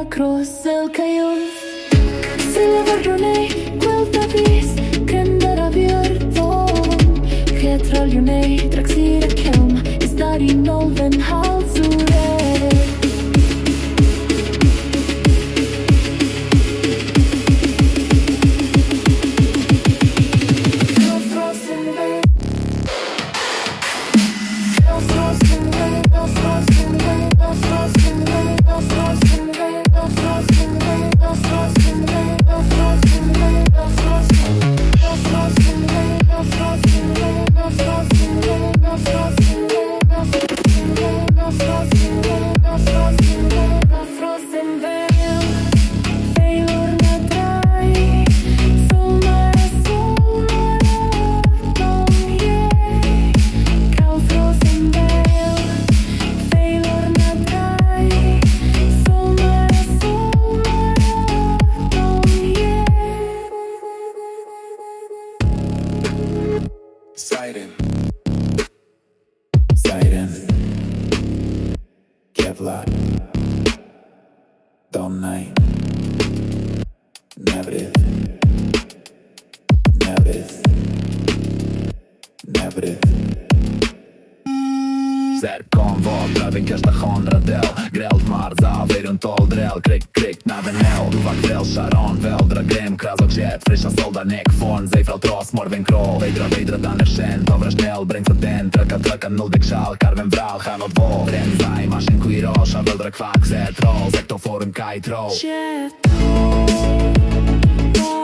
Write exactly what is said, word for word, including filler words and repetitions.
across el chaos. Se la guardone quel tapis Kender abierto Hetraljonei Traxira kelm Is dar i nolven halsure Siren, Siren, Kevlar, Domnai, Nevrit, Nevrit, Nevrit. Zerkan var över kasta hundradel Grelt marza, runt åldrel Krik, krik, navenel Du var kväll, charon, väl Dra grem, kras och jet Frischa solda, nek, forn Zej fra tros, morven, krol Vejdra, vejdra, dan er shen Tovra snel, breng sa den Tröka, tröka, nuldek sjal Karven, vral, chan od vol Renzaj, maskin, kuiro Shavel, dra kvak, zet, roll Sektor, forum, kaj, troll Jet,